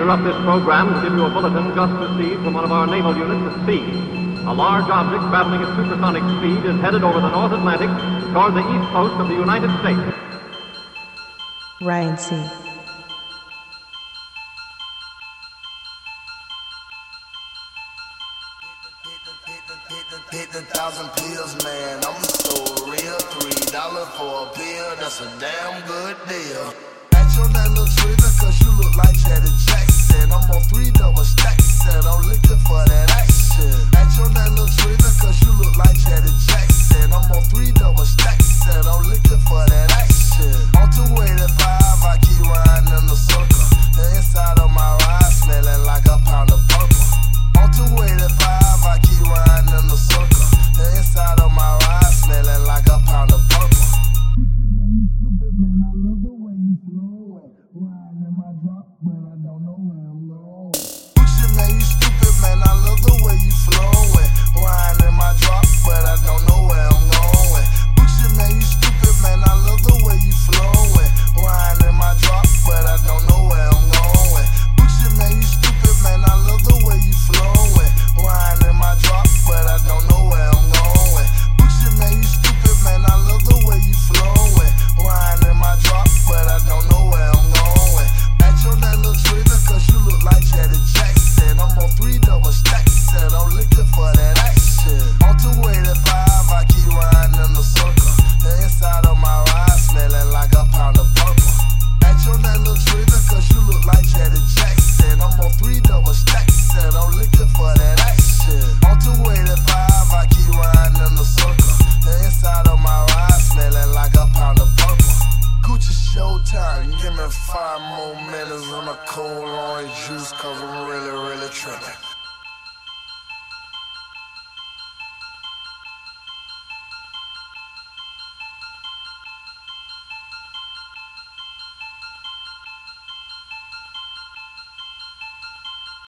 interrupt this program to give you a bulletin just received from one of our naval units at sea. A large object traveling at supersonic speed is headed over the North Atlantic toward the east coast of the United States. Ryan C. Hit the 1,000 pills, man, I'm so real. $3 for a pill, that's a damn good deal. At your that little trigger, cause you look like Janet Jackson. I'm on 3 double stacks, and I'm looking for that action. At your that little trigger, cause you look like Janet Jackson. I'm on 3 double stacks, and I'm looking for that action. On 285, I keep riding in the circle. The inside of my ride smelling like a pound of purple. On 285, I keep riding in the circle. The inside of my ride smelling like a pound of purple. Stupid man, I love the way you flow. Riding in my drop, but I don't know where I'm going. Pushing man, you stupid man, I love the way you flowing. Riding in my drop, but I don't know where I'm going. Pushing man, you stupid man, I love the way you flowing. Riding in my drop, but I don't know where I'm going. Pushing man, you stupid man, I love the way you flowing. Riding in my drop, but I don't know where I'm going. Pushing man, you stupid man, I love the way you flowing. Riding in my drop, but I don't know where I'm going. At your that little trigger, cause you look like Janet Jackson. I'm on 3 double stacks, and I'm looking for that action. On 285, I keep riding in the circle. The inside of my ride smelling like a pound of purple. At your that little trigger, cause you look like Janet Jackson. I'm on 3 double stacks, and I'm looking for that action. On 285, I keep riding in the circle. The inside of my ride smelling like a pound of purple. Gucci showtime, give me 5 more minutes on a cold orange juice, cause I'm really, really tripping.